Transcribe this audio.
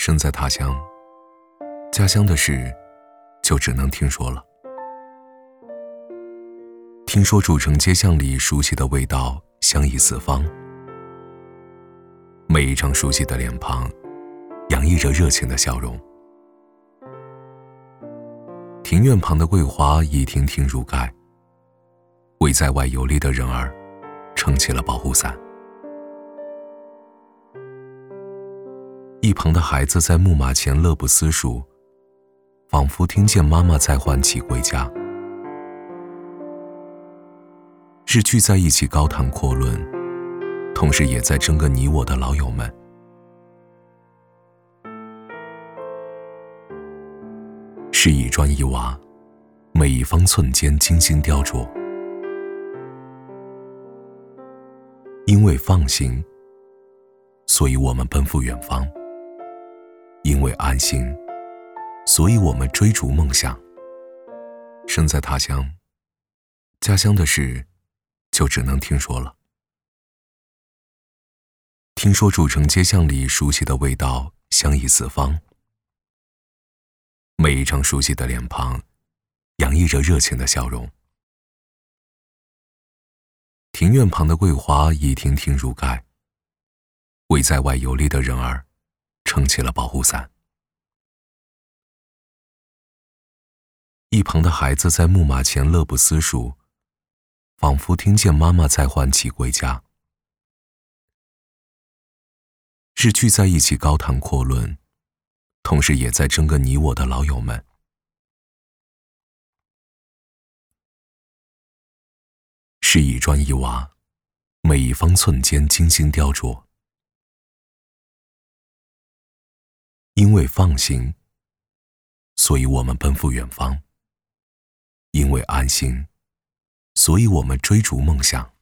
身在他乡，家乡的事就只能听说了。听说主城街巷里熟悉的味道香溢四方，每一张熟悉的脸庞洋溢着热情的笑容。庭院旁的桂花一亭亭如盖，为在外游历的人儿撑起了保护伞。一旁的孩子在木马前乐不思蜀，仿佛听见妈妈在唤起归家。是聚在一起高谈阔论，同时也在争个你我的老友们。是一砖一瓦，每一方寸间精心雕琢。因为放心，所以我们奔赴远方；因为安心，所以我们追逐梦想。身在他乡，家乡的事就只能听说了。听说主城街巷里熟悉的味道香溢四方，每一张熟悉的脸庞洋溢着热情的笑容。庭院旁的桂花一亭亭如盖，为在外游历的人儿撑起了保护伞。一旁的孩子在木马前乐不思蜀，仿佛听见妈妈在唤起归家。是聚在一起高谈阔论，同时也在争个你我的老友们。是一砖一瓦，每一方寸间精心雕琢。因为放心，所以我们奔赴远方；因为安心，所以我们追逐梦想。